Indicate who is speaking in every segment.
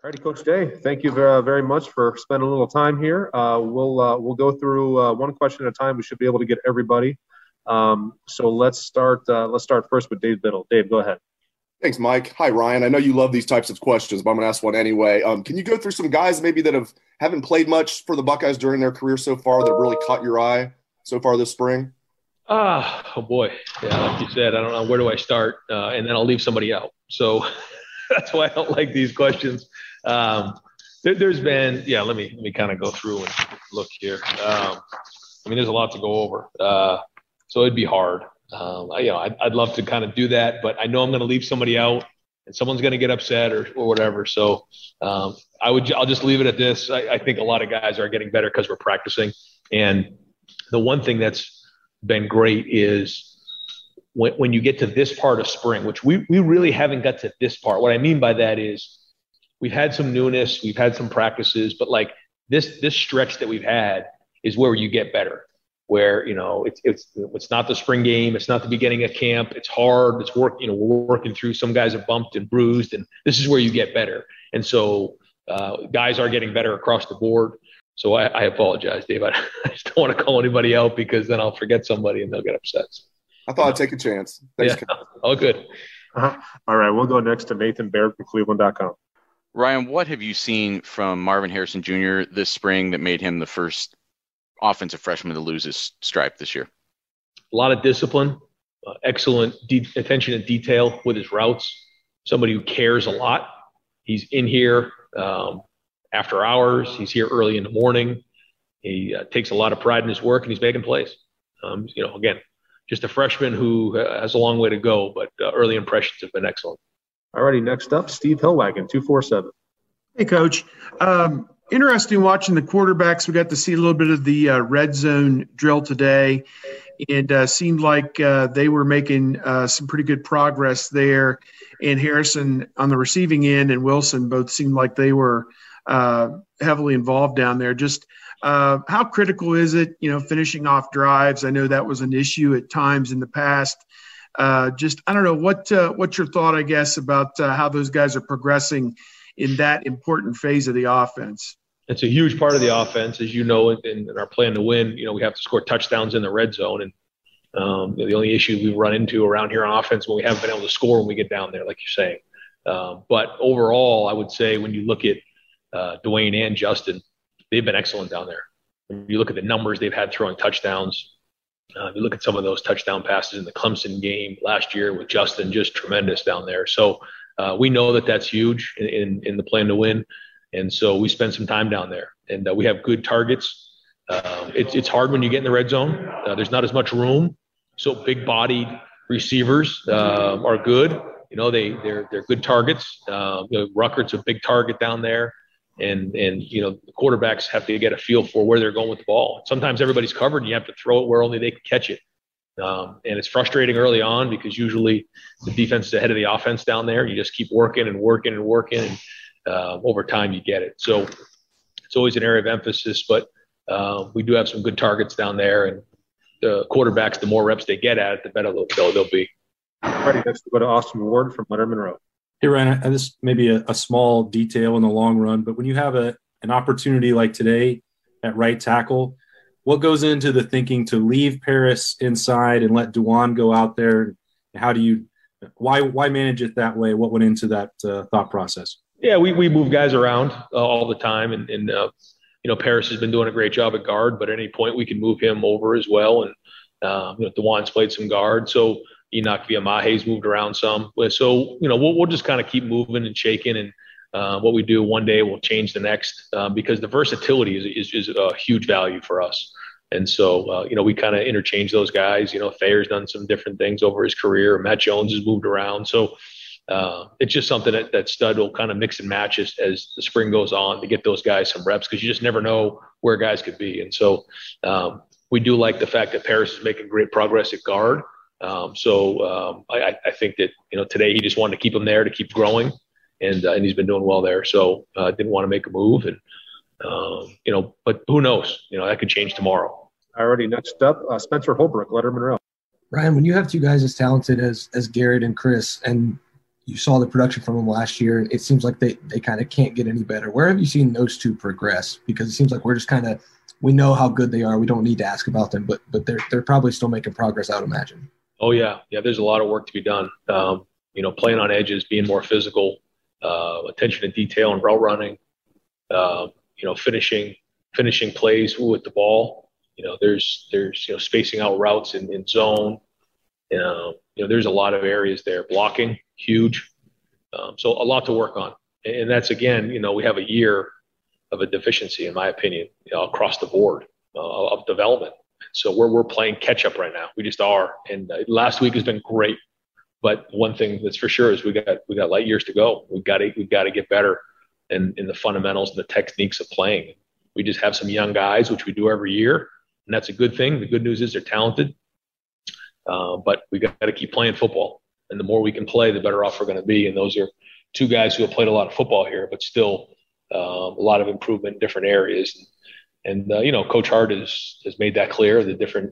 Speaker 1: All righty, Coach Day, thank you very much for spending a little time here. We'll go through one question at a time. We should be able to get everybody. So let's start first with Dave Biddle. Dave, go ahead.
Speaker 2: Thanks, Mike. Hi, Ryan. I know you love these types of questions, but I'm going to ask one anyway. Can you go through some guys maybe that haven't played much for the Buckeyes during their career so far that really caught your eye so far this spring?
Speaker 3: Oh boy. Yeah, like you said, I don't know, where do I start? And then I'll leave somebody out. So that's why I don't like these questions. There's been, let me kind of go through and look here. There's a lot to go over. So it'd be hard. I'd love to kind of do that, but I know I'm going to leave somebody out and someone's going to get upset or whatever. So I'll just leave it at this. I think a lot of guys are getting better because we're practicing. And the one thing that's been great is when you get to this part of spring, which we really haven't got to this part. What I mean by that is we've had some newness, we've had some practices, but like this stretch that we've had is where you get better. Where it's not the spring game, it's not the beginning of camp, it's hard, it's work. We're working through. Some guys are bumped and bruised, and this is where you get better. And so guys are getting better across the board. So I apologize, Dave. I just don't want to call anybody out because then I'll forget somebody and they'll get upset.
Speaker 2: I thought I'd take a chance. Thanks.
Speaker 3: Yeah. All good.
Speaker 1: All right, we'll go next to Nathan Baird from Cleveland.com.
Speaker 4: Ryan, what have you seen from Marvin Harrison Jr. this spring that made him the first offensive freshman to lose his stripe this year?
Speaker 3: A lot of discipline, excellent attention to detail with his routes, somebody who cares a lot. He's in here after hours. He's here early in the morning. He takes a lot of pride in his work, and he's making plays. Again, just a freshman who has a long way to go, but early impressions have been excellent.
Speaker 1: All righty, next up, Steve Hillwagon, 247.
Speaker 5: Hey, Coach. Interesting watching the quarterbacks. We got to see a little bit of the red zone drill today, and seemed like they were making some pretty good progress there. And Harrison on the receiving end and Wilson both seemed like they were heavily involved down there. Just how critical is it, finishing off drives? I know that was an issue at times in the past. I don't know, what's your thought, I guess, about how those guys are progressing in that important phase of the offense?
Speaker 3: It's a huge part of the offense, as you know, in our plan to win. We have to score touchdowns in the red zone, and the only issue we run into around here on offense when we haven't been able to score when we get down there, like you're saying. But overall, I would say when you look at Dwayne and Justin, they've been excellent down there. When you look at the numbers they've had throwing touchdowns, you look at some of those touchdown passes in the Clemson game last year with Justin, just tremendous down there. So we know that that's huge in the plan to win. And so we spend some time down there, and we have good targets. It's hard when you get in the red zone. There's not as much room. So big-bodied receivers are good. They're good targets. Ruckert's a big target down there, and the quarterbacks have to get a feel for where they're going with the ball. Sometimes everybody's covered, and you have to throw it where only they can catch it. And it's frustrating early on because usually the defense is ahead of the offense down there. You just keep working and working and working, and over time you get it. So it's always an area of emphasis, but we do have some good targets down there, and the quarterbacks, the more reps they get at it, the better they'll be.
Speaker 1: All right, next we'll go to Austin Ward from Leonard Monroe.
Speaker 6: Hey, Ryan, this may be a small detail in the long run, but when you have an opportunity like today at right tackle, what goes into the thinking to leave Paris inside and let Dewan go out there? How do you why manage it that way? What went into that thought process?
Speaker 3: Yeah, we move guys around all the time, and Paris has been doing a great job at guard, but at any point we can move him over as well. And Dewan's played some guard, so Enoch Viamahe's moved around some. So we'll just kind of keep moving and shaking, and what we do one day will change the next, because the versatility is a huge value for us. And so we kind of interchange those guys. Thayer's done some different things over his career. Matt Jones has moved around, so. It's just something that Stud will kind of mix and match as the spring goes on to get those guys some reps, because you just never know where guys could be. And so we do like the fact that Paris is making great progress at guard. I think that, today he just wanted to keep him there to keep growing, and he's been doing well there. So I didn't want to make a move, and, but who knows, that could change tomorrow.
Speaker 1: Alrighty, next up, Spencer Holbrook, Leonard Monroe.
Speaker 7: Ryan, when you have two guys as talented as Garrett and Chris, and you saw the production from them last year. It seems like they kind of can't get any better. Where have you seen those two progress? Because it seems like we're just kind of – we know how good they are. We don't need to ask about them, but they're probably still making progress, I would imagine.
Speaker 3: Oh, yeah. Yeah, there's a lot of work to be done. Playing on edges, being more physical, attention to detail and route running, finishing plays with the ball. There's spacing out routes in zone. There's a lot of areas there. Blocking, huge. So a lot to work on. And that's, again, we have a year of a deficiency, in my opinion, across the board of development. So we're playing catch up right now. We just are. And last week has been great. But one thing that's for sure is we got light years to go. We've got to get better in the fundamentals and the techniques of playing. We just have some young guys, which we do every year, and that's a good thing. The good news is they're talented, but we got to keep playing football. And the more we can play, the better off we're going to be. And those are two guys who have played a lot of football here, but still a lot of improvement in different areas. And Coach Hart has made that clear, the different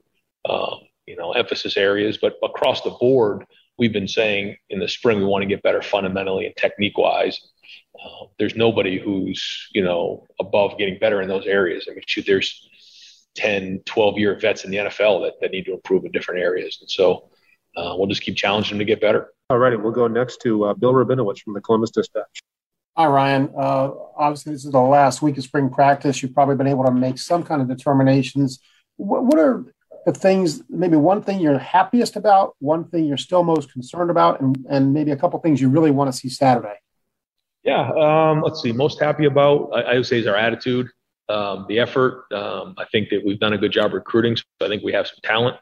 Speaker 3: emphasis areas. But across the board, we've been saying in the spring we want to get better fundamentally and technique-wise. There's nobody who's, above getting better in those areas. I mean, there's 10, 12-year vets in the NFL that need to improve in different areas. And so we'll just keep challenging them to get better.
Speaker 1: All righty, we'll go next to Bill Rabinowitz from the Columbus Dispatch.
Speaker 8: Hi, Ryan. Obviously, this is the last week of spring practice. You've probably been able to make some kind of determinations. What are the things, maybe one thing you're happiest about, one thing you're still most concerned about, and maybe a couple things you really want to see Saturday?
Speaker 3: Yeah, let's see. Most happy about, I would say, is our attitude, the effort. I think that we've done a good job recruiting, so I think we have some talent.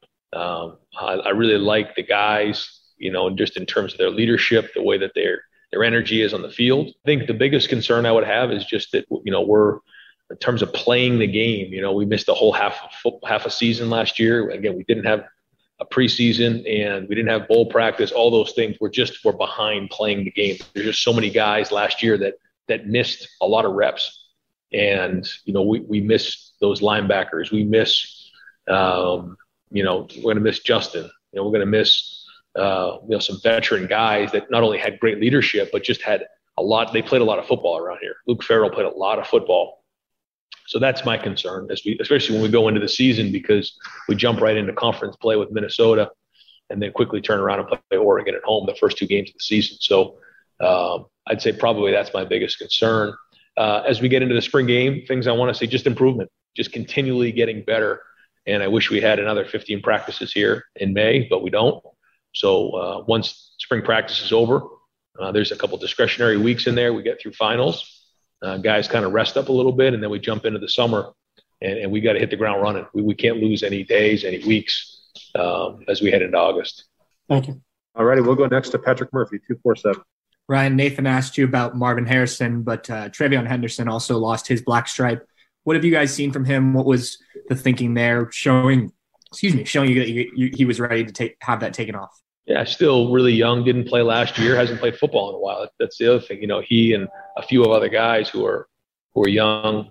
Speaker 3: I really like the guys, just in terms of their leadership, the way that their energy is on the field. I think the biggest concern I would have is just that, we're, in terms of playing the game, we missed a whole half a season last year. Again, we didn't have a preseason and we didn't have bowl practice. All those things we're behind playing the game. There's just so many guys last year that missed a lot of reps, and we miss those linebackers. We miss, we're going to miss Justin. We're going to miss some veteran guys that not only had great leadership but just had a lot. They played a lot of football around here. Luke Farrell played a lot of football. So that's my concern, especially when we go into the season, because we jump right into conference play with Minnesota and then quickly turn around and play Oregon at home the first 2 games of the season. So I'd say probably that's my biggest concern. As we get into the spring game, things I want to see, just improvement, just continually getting better. And I wish we had another 15 practices here in May, but we don't. So once spring practice is over, there's a couple discretionary weeks in there. We get through finals. Guys kind of rest up a little bit, and then we jump into the summer, and we got to hit the ground running. We can't lose any days, any weeks as we head into August.
Speaker 8: Thank you.
Speaker 1: All righty, we'll go next to Patrick Murphy, 247.
Speaker 9: Ryan, Nathan asked you about Marvin Harrison, but Trevion Henderson also lost his black stripe. What have you guys seen from him? What was the thinking there, showing you that he was ready to have that taken off?
Speaker 3: Yeah, still really young, didn't play last year, hasn't played football in a while. That's the other thing. He and a few of other guys who are young,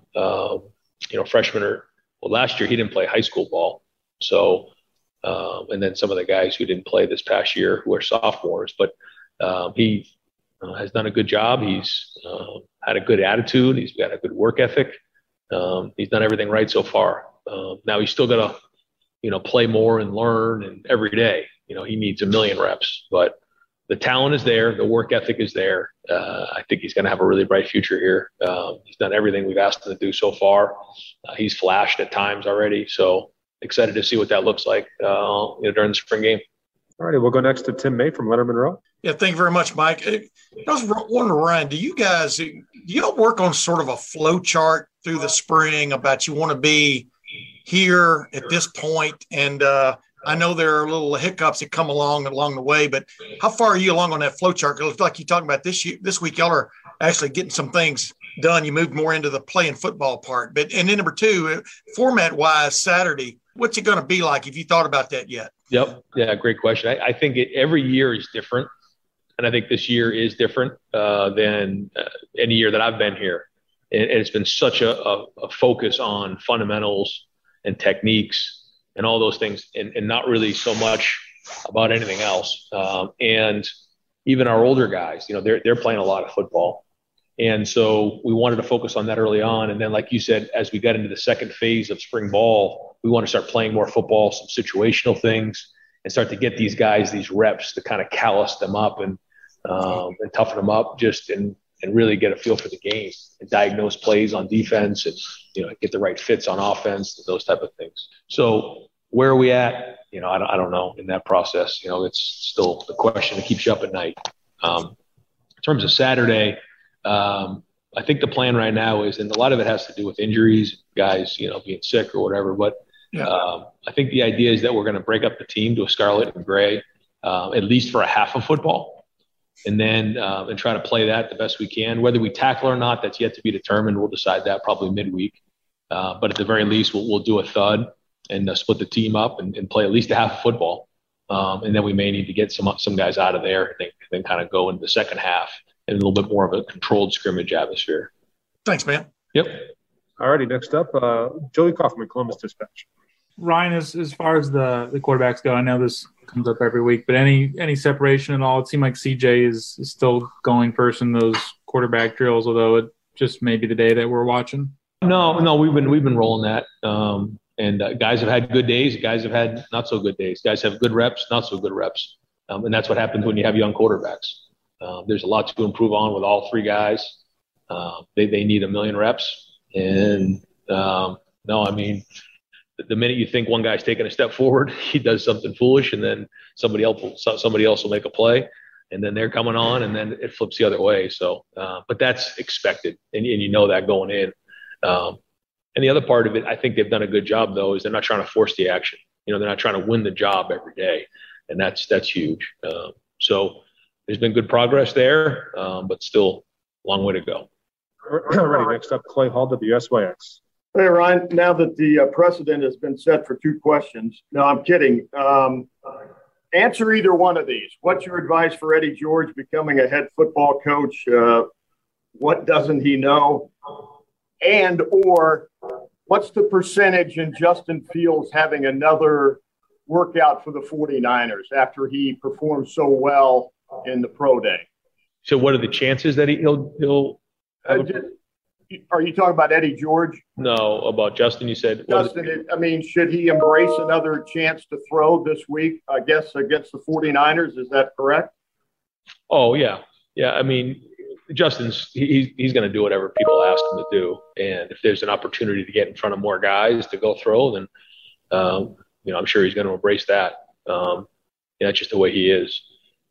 Speaker 3: freshmen last year he didn't play high school ball. So, and then some of the guys who didn't play this past year who are sophomores, but he has done a good job. He's had a good attitude. He's got a good work ethic. He's done everything right so far. Now he's still got to, play more and learn, and every day. He needs 1 million reps, but the talent is there. The work ethic is there. I think he's going to have a really bright future here. He's done everything we've asked him to do so far. He's flashed at times already. So excited to see what that looks like during the spring game.
Speaker 1: All righty, we'll go next to Tim May from Leonard Monroe.
Speaker 10: Yeah, thank you very much, Mike. I was wondering, Ryan, do you work on sort of a flow chart through the spring about you want to be here at this point? And I know there are little hiccups that come along the way, but how far are you along on that flow chart? Because like you're talking about this week, y'all are actually getting some things done. You moved more into the playing football part. And then number 2, format-wise, Saturday, what's it going to be like? Have you thought about that yet?
Speaker 3: Yep. Yeah, great question. I think every year is different, and I think this year is different than any year that I've been here. And it's been such a focus on fundamentals and techniques and all those things, and not really so much about anything else. And even our older guys, they're playing a lot of football. And so we wanted to focus on that early on. And then, like you said, as we got into the second phase of spring ball, we want to start playing more football, some situational things, and start to get these guys these reps to kind of callus them up and toughen them up and really get a feel for the game and diagnose plays on defense and, get the right fits on offense, those type of things. So where are we at? I don't know in that process. It's still the question that keeps you up at night. In terms of Saturday, I think the plan right now is, and a lot of it has to do with injuries, guys, being sick or whatever. But I think the idea is that we're going to break up the team to a scarlet and gray, at least for a half of football, and then and try to play that the best we can. Whether we tackle or not, that's yet to be determined. We'll decide that probably midweek. But at the very least, we'll do a thud and split the team up and play at least a half of football. And then we may need to get some guys out of there and then kind of go into the second half in a little bit more of a controlled scrimmage atmosphere.
Speaker 10: Thanks, man.
Speaker 3: Yep.
Speaker 1: All righty, next up, Joey Kaufman, Columbus Dispatch.
Speaker 11: Ryan, as far as the quarterbacks go, I know this comes up every week, but any separation at all? It seemed like CJ is still going first in those quarterback drills, although it just may be the day that we're watching.
Speaker 3: No, we've been rolling that. And guys have had good days. Guys have had not so good days. Guys have good reps, not so good reps. And that's what happens when you have young quarterbacks. There's a lot to improve on with all three guys. They need 1 million reps. And the minute you think one guy's taking a step forward, he does something foolish, and then somebody else will make a play, and then they're coming on, and then it flips the other way. So, but that's expected, and that going in. And the other part of it, I think they've done a good job, though, is they're not trying to force the action. They're not trying to win the job every day, and that's huge. So there's been good progress there, but still a long way to go.
Speaker 1: All right, next up, Clay Hall, WSYX.
Speaker 12: Hey, Ryan, now that the precedent has been set for 2 questions, no, I'm kidding. Answer either one of these. What's your advice for Eddie George becoming a head football coach? What doesn't he know? Or what's the percentage in Justin Fields having another workout for the 49ers after he performed so well in the pro day?
Speaker 3: So what are the chances that he'll
Speaker 12: are you talking about Eddie George?
Speaker 3: No, about Justin, you said.
Speaker 12: Justin, should he embrace another chance to throw this week, I guess, against the 49ers? Is that correct?
Speaker 3: Oh, yeah. Yeah, Justin's he's going to do whatever people ask him to do. And if there's an opportunity to get in front of more guys to go throw, then, I'm sure he's going to embrace that. That's just the way he is.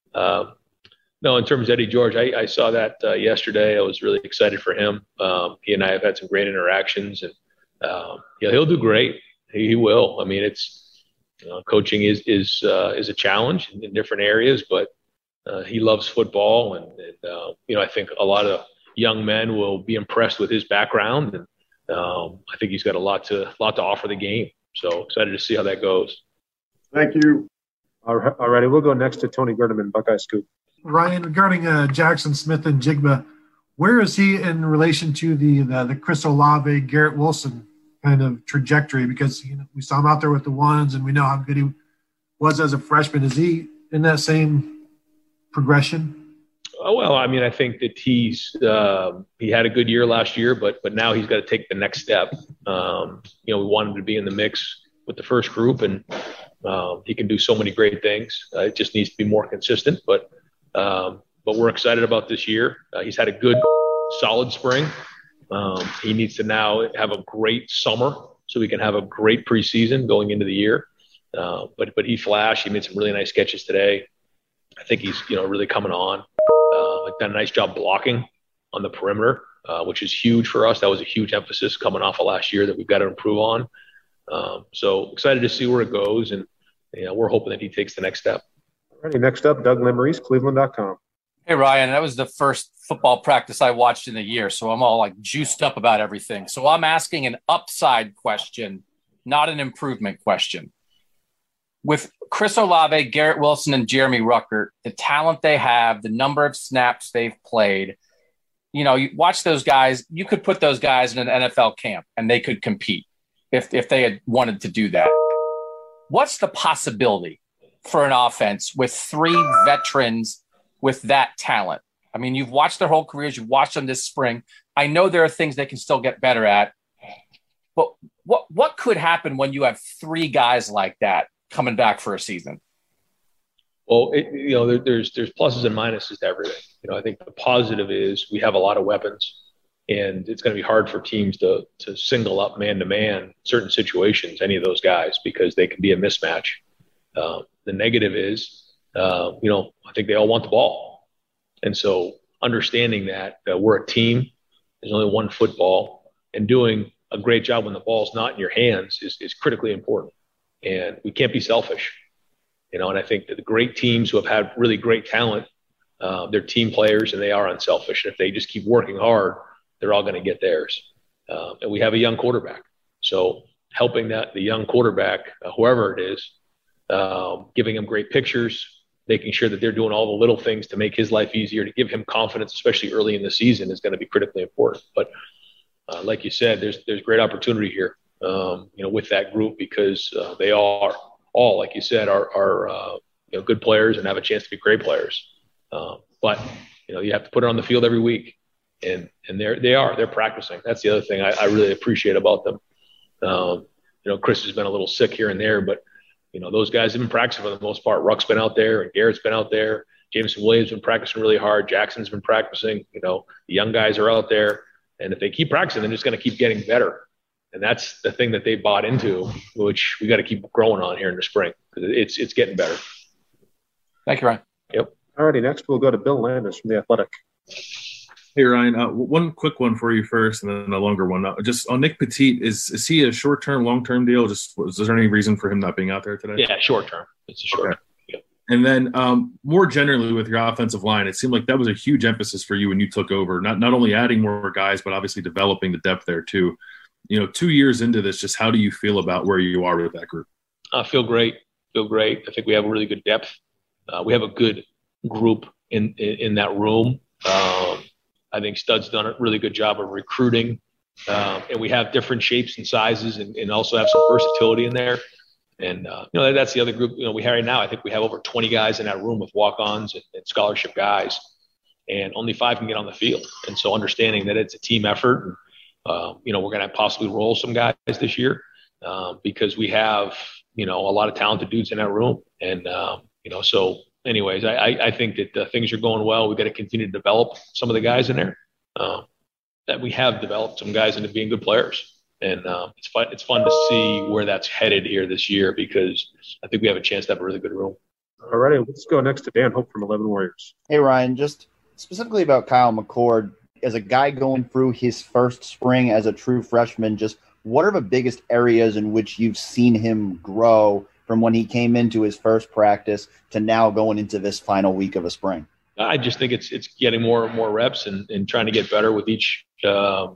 Speaker 3: No, in terms of Eddie George, I saw that yesterday. I was really excited for him. He and I have had some great interactions, and he'll do great. He will. It's coaching is a challenge in different areas, but he loves football, and I think a lot of young men will be impressed with his background, and I think he's got a lot to offer the game. So excited to see how that goes.
Speaker 12: Thank you.
Speaker 1: All righty, we'll go next to Tony Gerdeman, Buckeye Scoop.
Speaker 13: Ryan, regarding Jackson Smith and Jigba, where is he in relation to the Chris Olave, Garrett Wilson kind of trajectory? Because we saw him out there with the ones, and we know how good he was as a freshman. Is he in that same progression?
Speaker 3: Oh, well, I think that he had a good year last year, but now he's got to take the next step. We want him to be in the mix with the first group, and he can do so many great things. It just needs to be more consistent, but we're excited about this year. He's had a good, solid spring. He needs to now have a great summer so we can have a great preseason going into the year. But he flashed. He made some really nice catches today. I think he's really coming on. Done a nice job blocking on the perimeter, which is huge for us. That was a huge emphasis coming off of last year that we've got to improve on. So excited to see where it goes, and we're hoping that he takes the next step.
Speaker 1: All right, next up, Doug Lesmerises, Cleveland.com.
Speaker 14: Hey, Ryan, that was the first football practice I watched in a year, so I'm all juiced up about everything. So I'm asking an upside question, not an improvement question. With Chris Olave, Garrett Wilson, and Jeremy Ruckert, the talent they have, the number of snaps they've played, you watch those guys, you could put those guys in an NFL camp and they could compete if they had wanted to do that. What's the possibility for an offense with 3 veterans with that talent? I mean, you've watched their whole careers. You've watched them this spring. I know there are things they can still get better at. But what could happen when you have 3 guys like that coming back for a season?
Speaker 3: Well, there's pluses and minuses to everything. I think the positive is we have a lot of weapons, and it's going to be hard for teams to single up man-to-man certain situations, any of those guys, because they can be a mismatch. The negative is, I think they all want the ball. And so understanding that we're a team, there's only one football, and doing a great job when the ball's not in your hands is critically important. And we can't be selfish. And I think that the great teams who have had really great talent, they're team players and they are unselfish. And if they just keep working hard, they're all going to get theirs. And we have a young quarterback. So helping the young quarterback, whoever it is, giving him great pictures, making sure that they're doing all the little things to make his life easier, to give him confidence, especially early in the season, is going to be critically important. But like you said, there's great opportunity here, with that group, because they are all, like you said, are good players and have a chance to be great players. But you have to put it on the field every week, and they're practicing. That's the other thing I really appreciate about them. Chris has been a little sick here and there, but those guys have been practicing for the most part. Ruck's been out there, and Garrett's been out there. Jameson Williams been practicing really hard. Jackson's been practicing. The young guys are out there, and if they keep practicing, they're just going to keep getting better. And that's the thing that they bought into, which we got to keep growing on here in the spring. It's getting better.
Speaker 14: Thank you, Ryan.
Speaker 3: Yep.
Speaker 1: All righty, next we'll go to Bill Landis from The Athletic.
Speaker 15: Hey, Ryan, one quick one for you first and then a longer one. Just on Nick Petit, is he a short-term, long-term deal? Is there any reason for him not being out there today?
Speaker 3: Yeah, short-term. It's a short-term.
Speaker 15: Okay. Yep. And then more generally with your offensive line, it seemed like that was a huge emphasis for you when you took over, not only adding more guys, but obviously developing the depth there too. 2 years into this, just how do you feel about where you are with that group?
Speaker 3: I feel great. I think we have a really good depth. We have a good group in that room. I think Stud's done a really good job of recruiting, and we have different shapes and sizes, and also have some versatility in there. And that's the other group we have right now. I think we have over 20 guys in that room with walk-ons and scholarship guys, and only 5 can get on the field. And so understanding that it's a team effort, and, we're going to possibly roll some guys this year because we have a lot of talented dudes in that room, and so. Anyways, I think that things are going well. We've got to continue to develop some of the guys in there. That we have developed some guys into being good players, and it's fun to see where that's headed here this year, because I think we have a chance to have a really good room.
Speaker 1: All righty, let's go next to Dan Hope from 11 Warriors.
Speaker 16: Hey, Ryan, just specifically about Kyle McCord, as a guy going through his first spring as a true freshman, just what are the biggest areas in which you've seen him grow from when he came into his first practice to now going into this final week of a spring?
Speaker 3: I just think it's getting more and more reps and trying to get better with each play.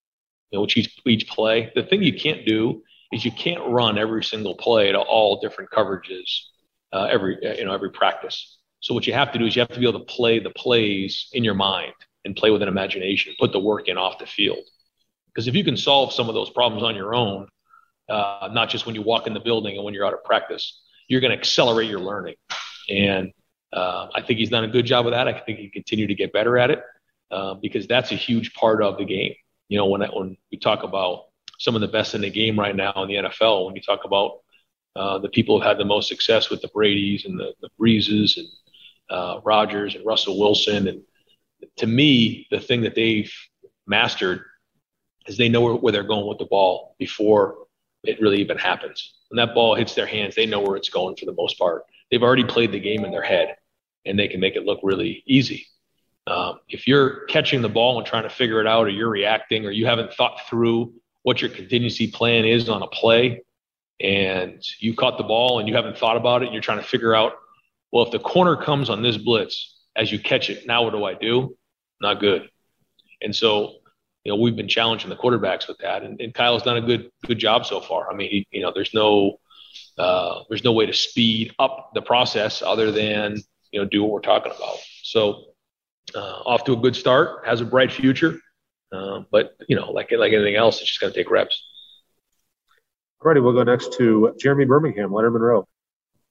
Speaker 3: The thing you can't do is you can't run every single play to all different coverages every practice. So what you have to do is you have to be able to play the plays in your mind and play with an imagination, put the work in off the field. Because if you can solve some of those problems on your own, not just when you walk in the building and when you're out of practice, you're going to accelerate your learning. And I think he's done a good job of that. I think he can continue to get better at it because that's a huge part of the game. When we talk about some of the best in the game right now in the NFL, when you talk about the people who had the most success with the Bradys and the Breezes and Rodgers and Russell Wilson, and to me, the thing that they've mastered is they know where they're going with the ball before it really even happens. When that ball hits their hands, they know where it's going for the most part. They've already played the game in their head, and they can make it look really easy. If you're catching the ball and trying to figure it out, or you're reacting, or you haven't thought through what your contingency plan is on a play, and you caught the ball and you haven't thought about it, and you're trying to figure out, well, if the corner comes on this blitz as you catch it, now what do I do? Not good. And so we've been challenging the quarterbacks with that, and Kyle's done a good job so far. I mean, there's no way to speed up the process other than do what we're talking about. So off to a good start, has a bright future, but like anything else, it's just going to take reps.
Speaker 1: All righty, we'll go next to Jeremy Birmingham, Leonard Monroe.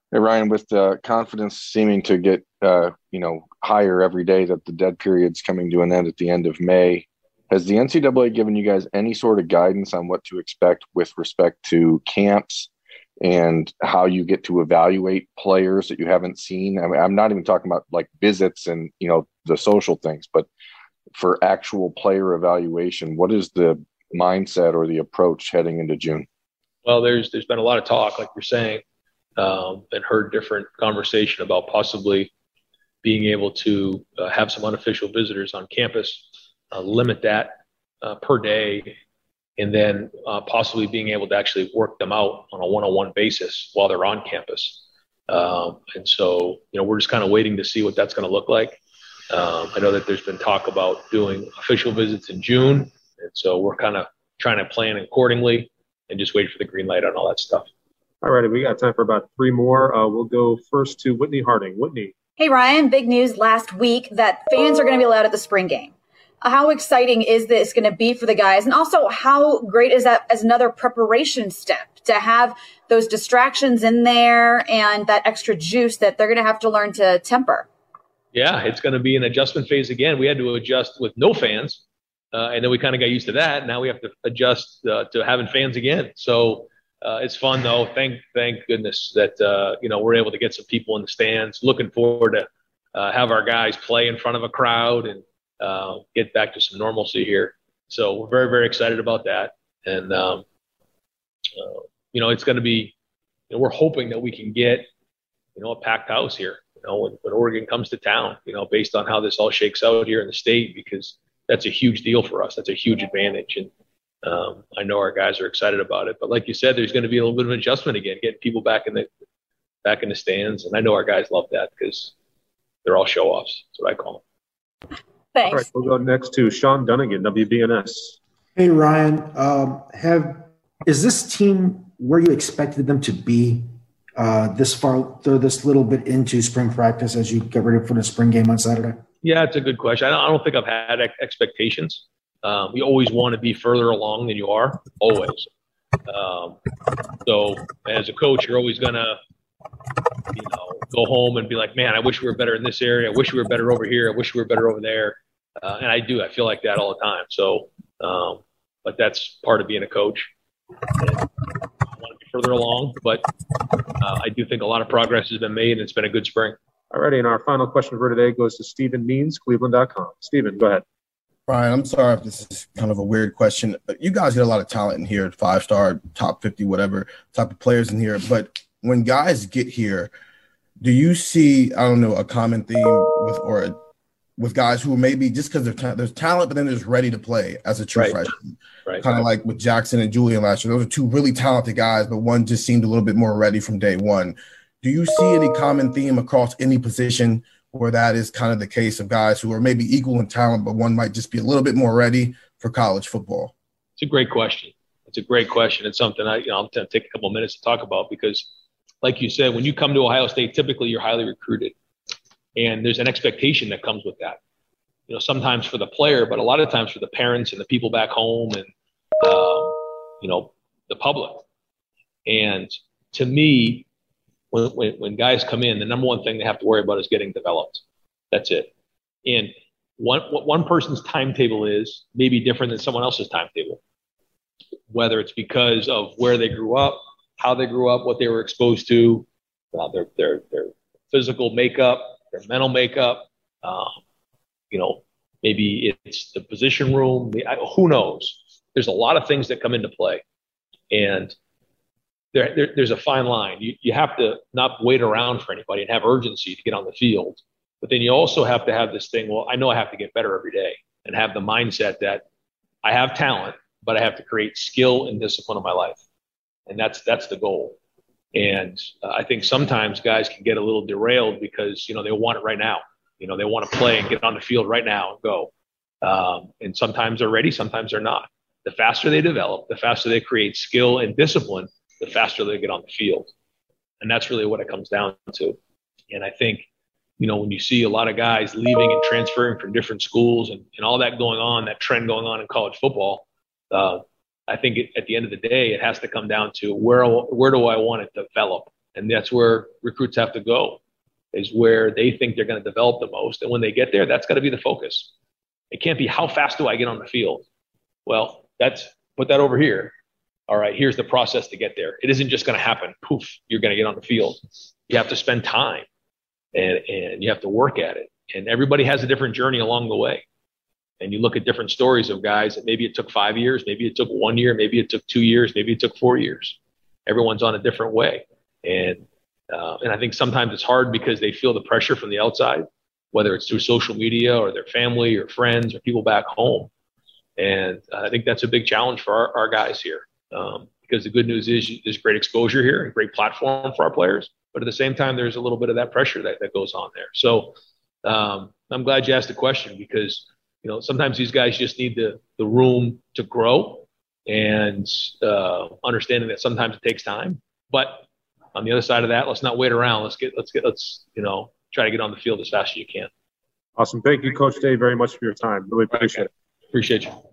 Speaker 17: Hey, Ryan, with confidence seeming to get higher every day that the dead period's coming to an end at the end of May, has the NCAA given you guys any sort of guidance on what to expect with respect to camps and how you get to evaluate players that you haven't seen? I mean, I'm not even talking about like visits and, the social things, but for actual player evaluation, what is the mindset or the approach heading into June?
Speaker 3: Well, there's been a lot of talk, like you're saying, and heard different conversation about possibly being able to have some unofficial visitors on campus, limit that per day, and then possibly being able to actually work them out on a one-on-one basis while they're on campus. And so, we're just kind of waiting to see what that's going to look like. I know that there's been talk about doing official visits in June. And so we're kind of trying to plan accordingly and just wait for the green light on all that stuff.
Speaker 1: All righty, we got time for about 3 more. We'll go first to Whitney Harding. Whitney.
Speaker 18: Hey, Ryan, big news last week that fans are going to be allowed at the spring game. How exciting is this going to be for the guys? And also, how great is that as another preparation step to have those distractions in there and that extra juice that they're going to have to learn to temper?
Speaker 3: Yeah, it's going to be an adjustment phase again. We had to adjust with no fans, and then we kind of got used to that. Now we have to adjust to having fans again. So it's fun, though. Thank goodness that, we're able to get some people in the stands. Looking forward to have our guys play in front of a crowd and get back to some normalcy here. So we're very, very excited about that. And, it's going to be, we're hoping that we can get, a packed house here, when Oregon comes to town, based on how this all shakes out here in the state, because that's a huge deal for us. That's a huge advantage. And I know our guys are excited about it. But like you said, there's going to be a little bit of an adjustment again, getting people back in the stands. And I know our guys love that because they're all show-offs. That's what I call them.
Speaker 18: Thanks.
Speaker 1: All right, we'll go next to Sean Dunnigan, WBNS.
Speaker 19: Hey, Ryan. Is this team where you expected them to be this far, this little bit into spring practice as you get ready for the spring game on Saturday?
Speaker 3: Yeah, it's a good question. I don't think I've had expectations. You always want to be further along than you are, always. So as a coach, you're always going to, go home and be like, man, I wish we were better in this area. I wish we were better over here. I wish we were better over there. And I do. I feel like that all the time. So, but that's part of being a coach. And I want to be further along, but I do think a lot of progress has been made, and it's been a good spring.
Speaker 1: All righty, and our final question for today goes to Stephen Means, Cleveland.com. Stephen, go ahead.
Speaker 20: Brian, I'm sorry if this is kind of a weird question. You guys get a lot of talent in here, 5-star, top 50, whatever type of players in here. But when guys get here, do you see, a common theme with guys who maybe just because there's talent, but then they're just ready to play as a true freshman?
Speaker 3: Right.
Speaker 20: Kind of like with Jackson and Julian last year. Those are two really talented guys, but one just seemed a little bit more ready from day one. Do you see any common theme across any position where that is kind of the case of guys who are maybe equal in talent, but one might just be a little bit more ready for college football?
Speaker 3: It's a great question. It's something I'll take a couple of minutes to talk about because, like you said, when you come to Ohio State, typically you're highly recruited, and there's an expectation that comes with that. Sometimes for the player, but a lot of times for the parents and the people back home and the public. And to me, when guys come in, the number one thing they have to worry about is getting developed. That's it. And what one person's timetable is may be different than someone else's timetable, whether it's because of where they grew up, how they grew up, what they were exposed to, their physical makeup, their mental makeup, maybe it's the position room, who knows? There's a lot of things that come into play. And there's a fine line. You have to not wait around for anybody and have urgency to get on the field. But then you also have to have this thing, well, I know I have to get better every day and have the mindset that I have talent, but I have to create skill and discipline in my life. And that's the goal. And I think sometimes guys can get a little derailed because, they want it right now. They want to play and get on the field right now and go. And sometimes they're ready, sometimes they're not. The faster they develop, the faster they create skill and discipline, the faster they get on the field. And that's really what it comes down to. And I think, when you see a lot of guys leaving and transferring from different schools and all that going on, that trend going on in college football, I think at the end of the day, it has to come down to where do I want to develop And that's where recruits have to go, is where they think they're going to develop the most. And when they get there, that's got to be the focus. It can't be how fast do I get on the field? Well, put that over here. All right, here's the process to get there. It isn't just going to happen. Poof, you're going to get on the field. You have to spend time and you have to work at it. And everybody has a different journey along the way. And you look at different stories of guys that maybe it took 5 years, maybe it took 1 year, maybe it took 2 years, maybe it took 4 years. Everyone's on a different way. And I think sometimes it's hard because they feel the pressure from the outside, whether it's through social media or their family or friends or people back home. And I think that's a big challenge for our guys here. Because the good news is there's great exposure here and great platform for our players. But at the same time, there's a little bit of that pressure that goes on there. So I'm glad you asked the question, because sometimes these guys just need the room to grow, and understanding that sometimes it takes time. But on the other side of that, let's not wait around. Let's try to get on the field as fast as you can.
Speaker 1: Awesome. Thank you, Coach Day, very much for your time. Really appreciate it.
Speaker 3: Appreciate you.